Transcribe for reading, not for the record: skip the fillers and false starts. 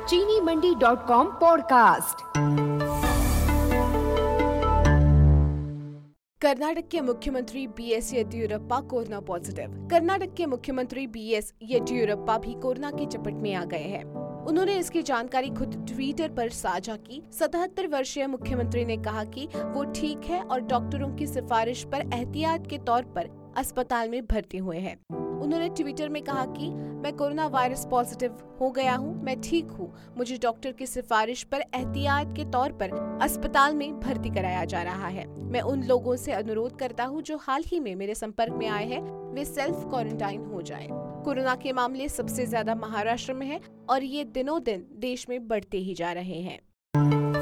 चीनीमंडी.com podcast. Karnataka के मुख्यमंत्री BS Yediyurappa corona positive. Karnataka के मुख्यमंत्री बीएस येदियुरप्पा भी कोरोना की चपेट में आ गए हैं। उन्होंने इसकी जानकारी खुद ट्विटर पर साझा की। 77 वर्षीय मुख्यमंत्री ने कहा कि वो ठीक है और डॉक्टरों की सिफारिश पर एहतियात के तौर पर अस्पताल में भर्ती हुए हैं। उन्होंने ट्विटर में कहा कि मैं कोरोना वायरस पॉजिटिव हो गया हूँ, मैं ठीक हूँ। मुझे डॉक्टर की सिफारिश पर एहतियात के तौर पर अस्पताल में भर्ती कराया जा रहा है। मैं उन लोगों से अनुरोध करता हूँ जो हाल ही में मेरे संपर्क में आए हैं, वे सेल्फ क्वारंटाइन हो जाएं। कोरोना के मामले सबसे ज्यादा महाराष्ट्र में है और ये दिनों दिन देश में बढ़ते ही जा रहे हैं।